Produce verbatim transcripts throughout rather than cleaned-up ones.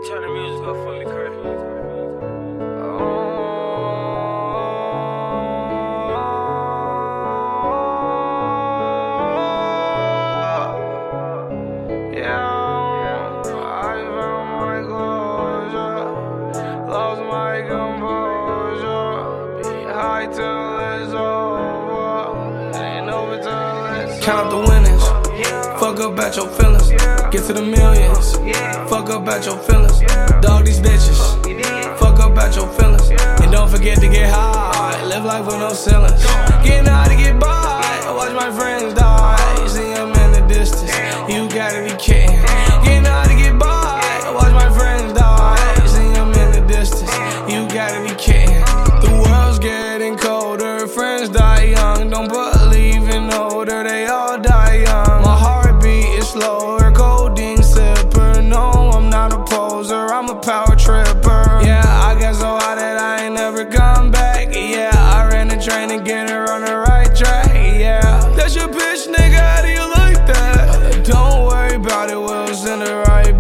Turn the music up for me, Kurt. Count the winnings, fuck up at your feelings, get to the millions, fuck up at your feelings, dog these bitches, fuck up at your feelings, and don't forget to get high, live life with no ceilings, getting high to get by, watch my friends die, see them in the distance, you gotta be kidding, getting high to get by, watch my friends die, see them in the distance, you gotta be kidding, the world's getting colder, friends die young, don't believe in older, they all die young. My heartbeat is slower, codeine sipper. No, I'm not a poser, I'm a power tripper. Yeah, I got so high that I ain't never come back. Yeah, I ran the train to get her on the right track. Yeah, that's your bitch, nigga, how do you like that? Don't worry about it, we'll send her right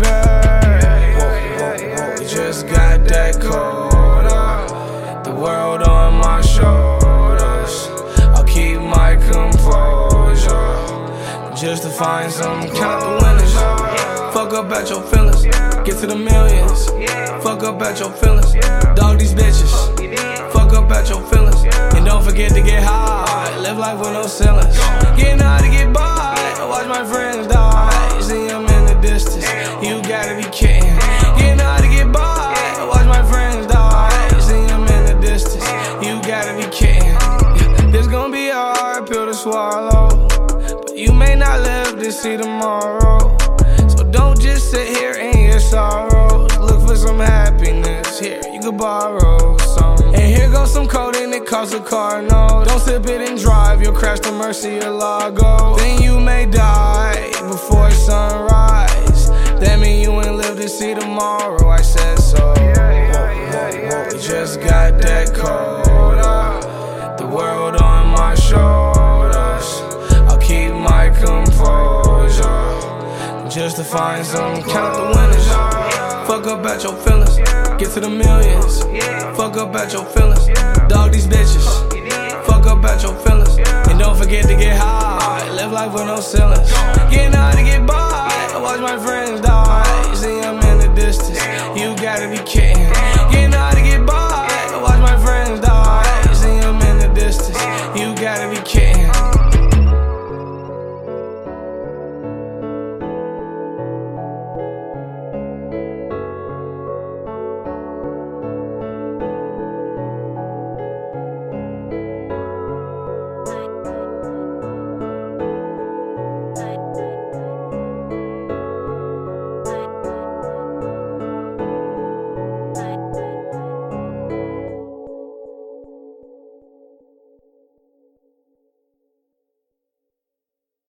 back. We just got that cold up, the world on my shoulders. I'll keep my composure just to find some. Count the winners, fuck up at your feelings, get to the millions, fuck up at your feelings, dog these bitches, fuck up at your feelings, and don't forget to get high, live life with no ceilings, getting high to get by, watch my friends die, see them in the distance, you gotta be kidding, getting high to get by, watch my friends die, see them in the distance, you gotta be kidding. This gon' be a hard pill to swallow, but you may not live to see tomorrow. So don't just sit here in your sorrows. Look for some happiness, here you can borrow some. And here goes some codeine that costs a car, no. Don't sip it and drive, you'll crash to Murcielago. Then you may die before sunrise. That mean you ain't live to see tomorrow, I said so. We just got that cold up, the world on my shoulders. I'll keep my composure just to find some. Count the winners, fuck up at your feelings, get to the millions, fuck up at your feelings, dog these bitches, fuck up at your feelings, and don't forget to get high, live life with no ceilings, getting high to get by, watch my friends die, see them in the distance, you gotta be kidding.